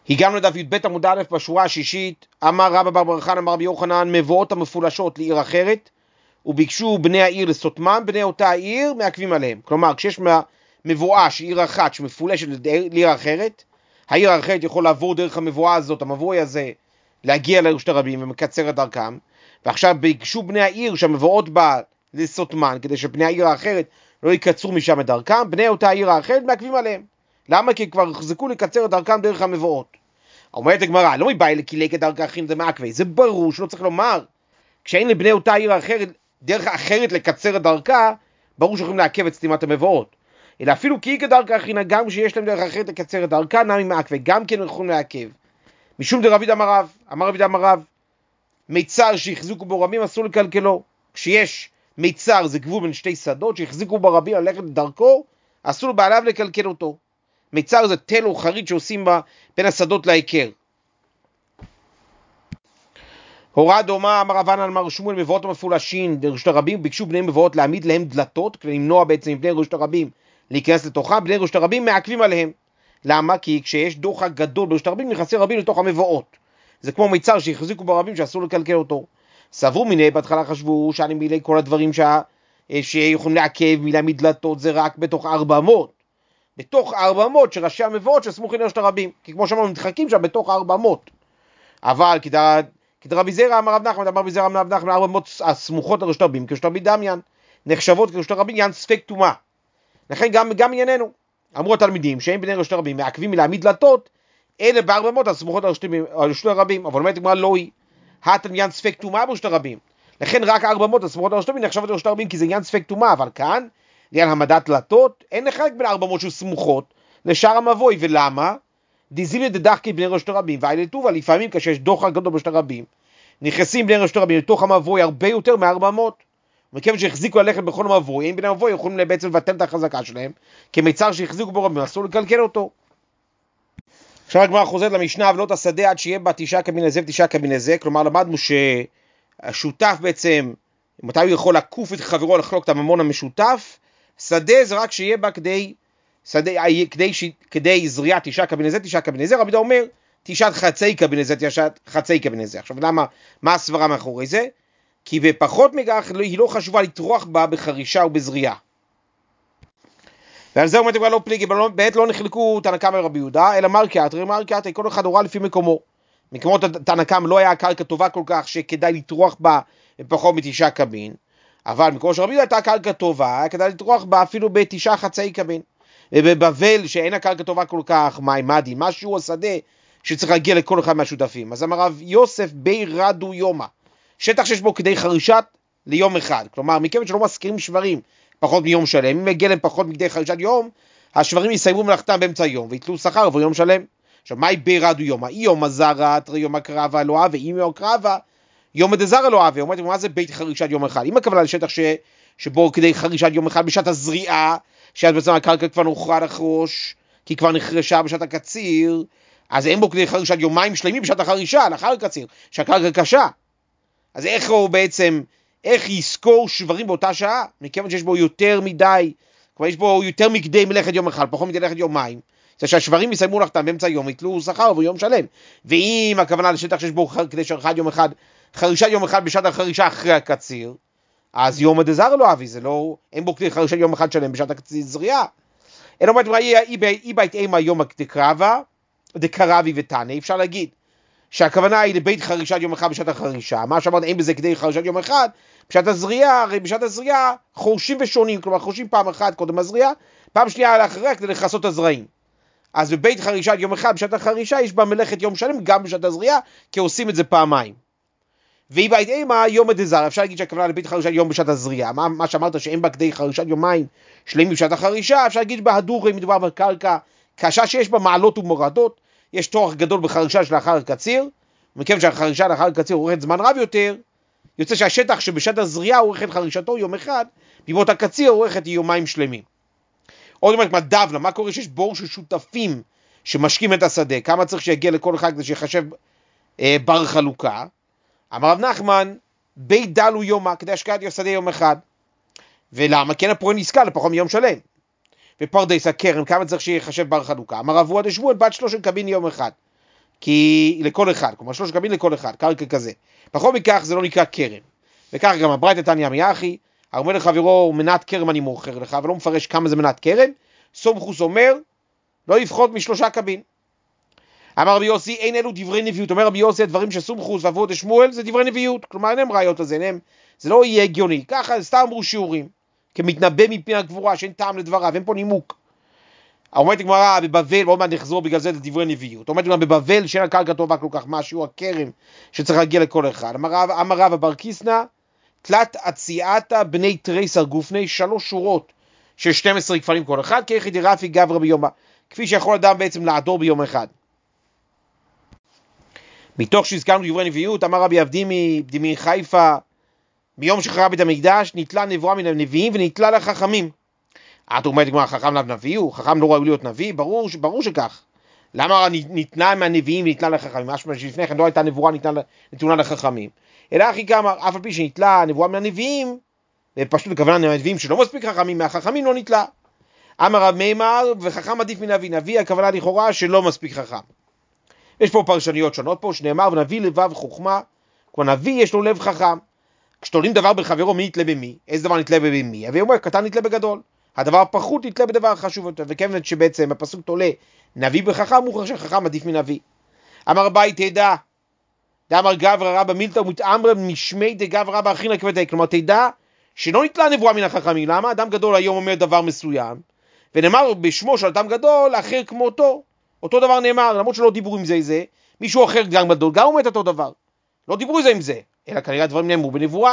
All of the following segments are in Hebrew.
הגענו לדף י"ב עמוד א' בשורה השישית. אמר רבא בר בר חנא אמר רבי יוחנן, מבואות המפולשות לעיר אחרת, וביקשו בני העיר לסותמם, בני אותה העיר מעכבים עליהם. כלומר, כשיש מבואה של עיר אחת שמפולשת לעיר אחרת, העיר האחרת יכול לעבור דרך המבואה הזאת, המבואי הזה, להגיע לרשות הרבים ומקצר את דרכם, ועכשיו ביקשו בני העיר שהמבואות בה לסותמן, כדי שבני העיר האחרת לא יקצרו משם את דרכם, בני אותה העיר האחרת מעכבים עליהם. למה? כי כבר החזקו לקצר את דרכם דרך המבואות. אומרת הגמרא, לא מבאי לקילק את דרך האחרים זה מעכבי, זה ברור שלא צריך לומר, כשאין לבני אותה עיר אחרת, דרך אחרת לקצר את דרכה, ברור שיכולים לעכב את סתימת המבואות. אלא אפילו כי כדרך האחרים, גם שיש להם דרך אחרת לקצר את דרכה, נמי מעכבי, גם כן יכולים לעכב. משום דרבי אמר רב, אמר רבי אמר רב, מיצר שהחזיקו בו רבים אסור לקלקלו. כשיש מיצר, זה גבול בין שתי שדות, שהחזיקו בו רבים ללכת לדרכו, אסור בעליו לקלקל אותו. מיצר זה תל או חריט שעושים בין השדות להיכר. הוראה דומה, אמר רבן אמר שמואל, מבואות המפולשים לרשות הרבים, ביקשו בני מבואות להעמיד להם דלתות, כדי למנוע בעצם מבני רשות הרבים להיכנס לתוכה, בני רשות הרבים מעכבים עליהם. למה? כי כשיש דוחק גדול ברשות הרבים, נכנסים רבים לתוך המבואות. זה כמו מיצר שהחזיקו ברבים שאסור לקלקל אותו. סברו מיני, בהתחלה חשבו שאני מילי כל הדברים שיכולים לעכב מלהעמיד דלתות, זה רק בתוך 400. בתוך 400 שראשי המבואות שסמוכים לרשות הרבים, כי כמו שאמרנו, מתחקים שם בתוך 400. אבל כדרבי זרע אמר רב נחמן, אמר רבי זרע אמר רב נחמן, 400 הסמוכות לרשות הרבים, כרשות הרבים דמיין, נחשבות כרשות הרבים יען ספק טומאה. לכן גם ענייננו, אמרו התלמידים שאין בני רשות הרבים מעכבים מלהעמיד דלתות, אלה ב400 הסמוכות לרשות הרבים, אבל אומרת הגמרא לא היא, יען ספק טומאה ברשות הרבים. לכן רק 400 הסמוכות לרשות הרבים נחשבות לרשות הרבים, כי זה יען ספק טומאה, אבל כאן לעניין העמדת דלתות, אין לחלק בין 400 שסמוכות לשאר המבוי, ולמה? דיזילי דדחקי בני רשות הרבים, והאלה טובה, לפעמים כשיש דוחק גדול ברשות הרבים, נכנסים בני רשות הרבים לתוך המבוי הרבה יותר מ400, וכיוון שהחזיקו ללכת בכל המבוי, אין בני המבוי יכולים בעצם לבטל את החזקה שלהם, כמיצר שהחזיקו בו רבים, אסור לקלקל אותו. עכשיו הגמרא חוזרת למשנה, ולא תשדה עד שיהיה בה 9 קבין לזה ו9 קבין לזה, כלומר למדנו שהשותף בעצם, מתי הוא יכול לקוף את חברו לחלוק את הממון המשותף, שדה זה רק שיהיה בה כדי זריעה 9 קבין לזה, 9 קבין לזה, רבי דה אומר 9 חצי קבין לזה, 9 חצי קבין לזה. עכשיו למה, מה הסברה מאחורי זה? כי בפחות מכך היא לא חשובה לטרוח בה בחרישה ובזריעה. ועל זה אומרת כבר לא פליגי, בעת לא נחלקו תנא קמא ורבי יהודה, אלא מרקעתא, כל אחד הורה לפי מקומו. מקומות תנא קמא לא היה קרקע טובה כל כך שכדאי לטרוח בה בפחות מ9 קבין, אבל מקום שרבי יהודה הייתה קרקע טובה, היה כדאי לטרוח בה אפילו ב9 חצי קבין. ובבבל שאין הקרקע טובה כל כך, מה דין? משהו השדה שצריך להגיע לכל אחד מהשותפים. אז אמר רב יוסף בי רדו יומא, שטח שיש בו כדי חרישת ליום אחד. כלומר, מכיוון שלא מזכירים שברים פחות מיום שלם, אם מגיע להם פחות מכדי חרישת יום, השברים יסיימו מלאכתם באמצע היום, ויתלו שכר עבור יום שלם. עכשיו, מהי בי רדו יומא? יום הזרה, יום הקרבה לא אהבה, אם יום הקרבה, יום הדזרה לא אהבה. אומרת, מה זה בית חרישת יום אחד? אם הכוונה לשטח שבו כדי חרישת יום אחד בשעת הזריעה, שאז בעצם הקרקע כבר נוכרה לחרוש, כי כבר נחרשה בשעת הקציר, אז אין בו כדי חרישת יומיים שלמים בשעת החרישה, לאחר הקציר, שהקרקע קשה. אז איך יזכור שברים באותה שעה? מכיוון שיש בו יותר מדי, כבר יש בו יותר מכדי מלאכת יום אחד, פחות מכדי מלאכת יומיים, זה שהשברים יסיימו לכתם באמצע יום, יתלו שכר עבור יום שלם. ואם הכוונה לשטח שיש בו כדי חרישת יום אחד בשעת החרישה אחרי הקציר, אז יום הדזר לא אבי, זה לא, אין בו כדי חרישת יום אחד שלם בשעת הזריעה. אין אומרת, אי בית אימה יום דקרבי ותנא, אפשר להגיד שהכוונה היא לבית חרישת יום אחד בשעת החרישה, מה שאמרת אין בזה כדי חרישת יום אחד, בשעת הזריעה, הרי בשעת הזריעה חורשים ושונים, כלומר חורשים פעם אחת קודם הזריעה, פעם שנייה לאחריה כדי לכסות הזרעים. אז בבית חרישת יום אחד בשעת החרישה יש בה מלאכת יום שלם גם בשעת הזריעה, כי עושים את זה פעמיים. ואי בית אימה יום הדזר, אפשר להגיד שהכוונה לבית חרישת יום בשעת הזריעה, מה שאמרת שאין בה כדי חרישת יומיים שלמים בשעת החרישה, אפשר להגיד בהדור, אם מדובר בקרקע קשה שיש בה מעלות ומורדות, יש תורך גדול בחרישה שלאחר הקציר, ומכיוון שהחרישה לאחר הקציר אורכת זמן רב יותר, יוצא שהשטח שבשעת הזריעה אורכת חרישתו יום אחד, בימות הקציר אורכת יומיים שלמים. עוד אומרת מדבנה, מה קורה שיש בור של שותפים שמשקים את השדה, כמה צריך שיגיע לכל אחד כדי שיחשב בר חלוקה? אמר רב נחמן, בית דלו יומא, כדי השקעת השדה יום אחד. ולמה? כן הפועל נזכה לפחות מיום שלם. ופרדס הכרם, כמה צריך שיחשב בר חלוקה? אמר רב ווד שבוע בת 3 קבין יום אחד. כי לכל אחד, כלומר 3 קבין לכל אחד, קרקע כזה. פחות מכך זה לא נקרא כרם. וכך גם הברייתא תניא מיחי, אומר לחברו מנת כרם אני מוכר לך, ולא מפרש כמה זה מנת כרם, סומכוס אומר, לא יפחות מ3 קבין. אמר רבי יוסי, אין אלו דברי נביאות. אומר רבי יוסי, הדברים שסומכוס ואבות שמואל זה דברי נביאות, כלומר אין הם ראיות לזה, זה לא יהיה הגיוני, ככה סתם אמרו שיעורים, כמתנבא מפני הגבורה, שאין טעם לדבריו, אין פה נימוק. אומרת הגמרא בבבל, עוד מעט נחזור בגלל זה לדברי נביאות, אומרת הגמרא בבבל שאין הקרקע טובה כל כך, מה שיעור הכרם שצריך להגיע לכל אחד. אמר רב בר קיסנא, תלת עציאתא בני תריסר גופני, 3 שורות של 12 כפרים כל אחד, כיחיד רפי גברא ביומה, כפי שיכול אדם בעצם לעדור ביום אחד. מתוך שהזכרנו דברי נביאות, אמר רבי אבדימי חיפה, מיום שחרב בית המקדש, נתלה נבואה מן הנביאים ונתלה לחכמים. את אומרת כמו החכם לאו נביא הוא? חכם לא ראוי להיות נביא? ברור שכך. למה ניתנה מהנביאים ונתלה לחכמים? משמע שלפני כן לא הייתה נבואה נתונה לחכמים. אלא אחי כמה, אף על פי שנתלה נבואה מהנביאים, ופשוט הכוונה מהנביאים שלא מספיק חכמים, מהחכמים לא נתלה. אמר רב מימר, וחכם עדיף מנביא. נביא הכוונה לכאורה שלא מספיק חכם. יש פה פרשניות שונות פה, שנאמר ונביא לבב חוכמה, כלומר נביא יש לו לב חכם. כשתולים דבר בחברו, מי נתלה במי? איזה דבר נתלה במי? אבי אומר, קטן נתלה בגדול. הדבר הפחות נתלה בדבר חשוב יותר, וכיוון שבעצם הפסוק תולה נביא בחכם, הוא חושב שחכם עדיף מנביא. אמר ביי תדע, דאמר גברא רבא מילתא ומתאמרא משמי דגברא רבא אחינא כבדי, כלומר תדע שלא נתלה נבואה מן החכמים. למה? אדם גדול היום אומר דבר מסוים, ונאמר בשמו של אדם גדול אחר כמותו. אותו דבר נאמר, למרות שלא דיברו עם זה, מישהו אחר גם גדול, גם אומר את אותו דבר. לא דיברו עם זה, אלא כנראה הדברים נאמרו בנבואה.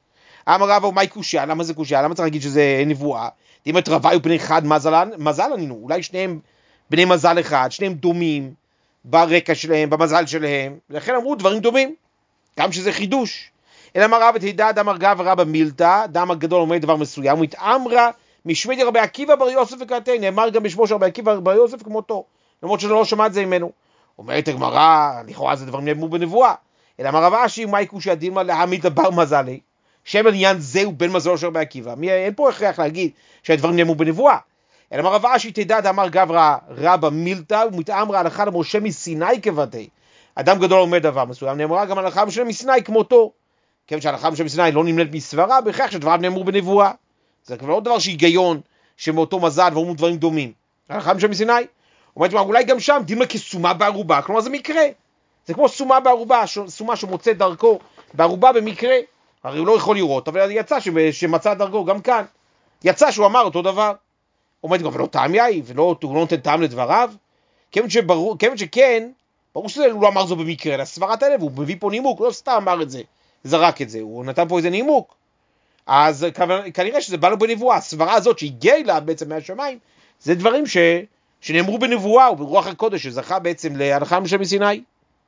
אמר רבא, מהי קושיה? למה זה קושיה? למה צריך להגיד שזה נבואה? אם את רבי ובני אחד מזל ענינו, אולי שניהם בני מזל אחד, שניהם דומים ברקע שלהם, במזל שלהם, ולכן אמרו דברים דומים, גם שזה חידוש. אלא אמר רבא תדע, דאמר גברא רבא מילתא, דאמר גדול אומר דבר מסוים, ומתאמרא משמי דרבי עקיבא בר יוסף וקראתי, נאמר גם בשמו של רבי עקיבא בר יוסף כמותו, למרות שלא שמע את זה ממנו. אומרת הגמרא, לכאורה זה דברים נאמרו בנבואה. אלא אמר רב אשי, מהי קושיה דילמא להעמיד בר מזלי? שם עניין זה הוא בן מזלו של רבי עקיבא. אין פה הכרח להגיד שהדברים נאמרו בנבואה. אלא אמר רב אשי תדע, דאמר גברא רבא מילתא, ומתאמרא הלכה למשה מסיני כבדי. אדם גדול אומר דבר מסוים, נאמרה גם הלכה למשה מסיני כמותו. כיוון שההלכה למשה מסיני לא נמנית מסברה, בהכרח שדבריו נאמרו בנבואה. זה כבר לא דבר שהיגיון שמאותו מזל ואומרים דברים דומים. הלכה למשה מסיני. אומרת, אולי גם שם דילמא כסומה בערובה, כלומר זה מקרה. זה כמו סומה בערובה, סומה שמוצא דרכו בערובה במקרה. הרי הוא לא יכול לראות, אבל יצא שמצא דרכו גם כאן. יצא שהוא אמר אותו דבר. אומרת, אבל לא טעם יאי, הוא לא נותן טעם לדבריו. כיוון שכן, ברור שהוא לא אמר זו במקרה, אלא סברת הלב, הוא מביא פה נימוק, הוא לא סתם אמר את זה, זרק את זה, הוא נתן פה איזה נימוק. אז כנראה שזה בא לו בנבואה, הסברה הזאת שהגיעה לה בעצם מהשמיים, זה דברים שנאמרו בנבואה וברוח הקודש, שזכה בעצם להלכה למשה מסיני.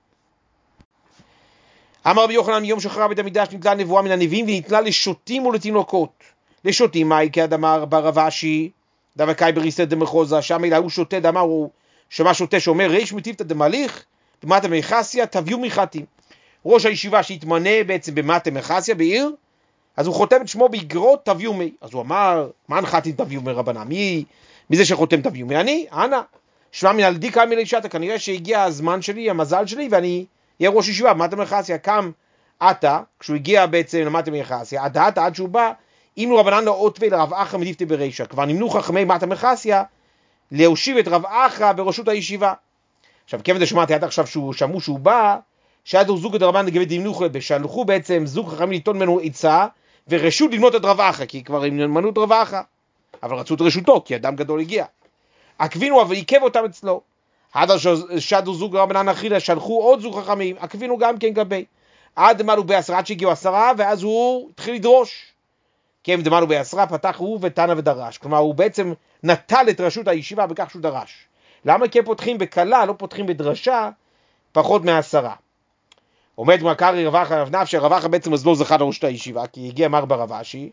אמר רבי יוחנן, מיום שחרב בית המקדש נתלה נבואה מן הנביאים ונתלה לשוטים ולתינוקות. לשוטים מהי? כעד אמר בר אשי, דבקאי בריסא דמחוזה, שם אלא הוא שוטה, דאמר הוא שמע שוטה שאומר ריש מטיבתא דמליך במטה מחסיה תביאו מחתים. ראש הישיבה שהתמנה בעצם במטה מחסיה בעיר, אז הוא חותם את שמו באגרות תביאו מי. אז הוא אמר, מה הנחתים תביאו מי רבנה? מי זה שחותם תביאו מי? אני, אנא. שמע מן הלדי קם מלישתא, כנראה שהגיע הזמן שלי, המזל שלי, ואני אהיה ראש ישיבה במטה מחסיה. קם עתה, כשהוא הגיע בעצם למטה מחסיה, עד שהוא בא, אימנו רבנן לעוטווי לרב אחא מדיפתי ברישא. כבר נמנו חכמי מטה מחסיה להושיב את רב אחא בראשות הישיבה. עכשיו, כיוון שמעתי עד עכשיו שמעו שהוא בא, שעדו זוג את רבן לגבי דמנוך, שלחו בעצם זוג חכמים ליטון ממנו עצה, ורשות ללמוד את רב אחא, כי כבר הם מנו את רב אחא, אבל רצו את רשותו, כי אדם גדול הגיע. עקבינו, אבל עיכב אותם אצלו. עד שעדו זוג רבנן אחילה, שלחו עוד זוג חכמים, עקבינו גם כן גבי. עד דמלו בעשרה, עד שהגיעו 10, ואז הוא התחיל לדרוש. כי הם דמלו בעשרה, פתח הוא ותנא ודרש. כלומר, הוא בעצם נטל את רשות הישיבה בכך שהוא דרש. למה? כי פותחים בקלה, לא פותחים בדרשה, פחות מ10. עומד מקרי רב אחא רב נפשי, רב אחא בעצם אז לא זכה לראשות הישיבה, כי הגיע מר בר אשי.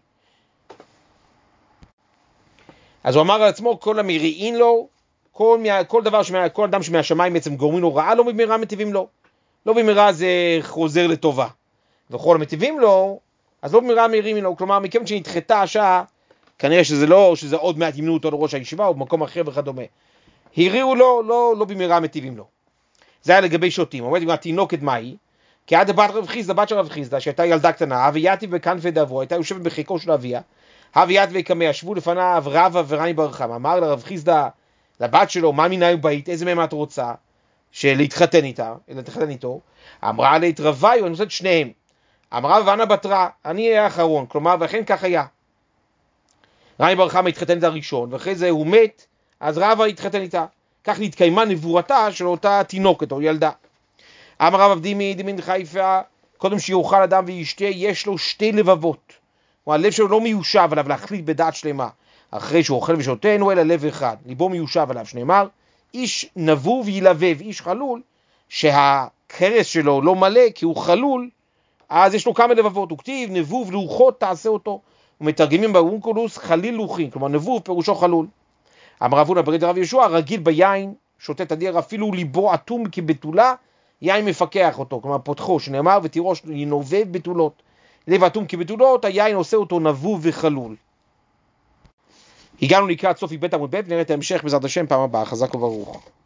אז הוא אמר על עצמו, כל המריעין לו, כל אדם שמהשמיים בעצם גורמים לו רעה, לא במהרה מטיבים לו. לא במהרה זה חוזר לטובה. וכל המטיבים לו, אז לא במהרה מריעים לו. כלומר, מכיוון שנדחתה השעה, כנראה שזה עוד מעט ימנו אותו לראש הישיבה, או במקום אחר וכדומה. הריעו לו, לא במהרה מטיבים לו. זה היה לגבי שוטים. אומרת עם התינוקת מה היא? כי עד בת רב חיסדא, בת של רב חיסדא, שהייתה ילדה קטנה, ויתיב בכנפי דאבו, הייתה יושבת בחיקו של אביה, הוויית ויקמא, ישבו לפניו רבא ורני בר חמא, אמר לרב חיסדא, לבת שלו, מה מינה בית, איזה מהם את רוצה? להתחתן איתו. אמרה לה, התרוויו, אני רוצה את שניהם. אמרה ואנה בתרה, אני אהיה האחרון, כלומר, ואכן כך היה. רני בר חמא התחתן איתה הראשון, ואחרי זה הוא מת, אז רבא התחתן איתה. כך נתקיימה נבואתה של אותה תינוקת או ילדה. אמר רב דימי דמין חיפה, קודם שיאכל אדם וישתה, יש לו שתי לבבות. הלב שלו לא מיושב עליו להחליט בדעת שלמה. אחרי שהוא אוכל ושותה, אין הוא אלא לב אחד. ליבו מיושב עליו, שנאמר, איש נבוב ילבב, איש חלול, שהקרס שלו לא מלא, כי הוא חלול, אז יש לו כמה לבבות. הוא כתיב, נבוב לוחות תעשה אותו. ומתרגמים באונקולוס חליל לוחין, כלומר נבוב פירושו חלול. אמר רב הונא ברי דרב יהושע, רגיל ביין, שותה תדיר, אפילו ליבו אטום כבתולה, יין מפקח אותו, כלומר פותחו, שנאמר, ותירוש ינובב בתולות. לב אטום כבתולות, היין עושה אותו נבוב וחלול. הגענו לקראת סוף בית עמוד ב', נראה את ההמשך בעזרת השם פעם הבאה, חזק וברוך.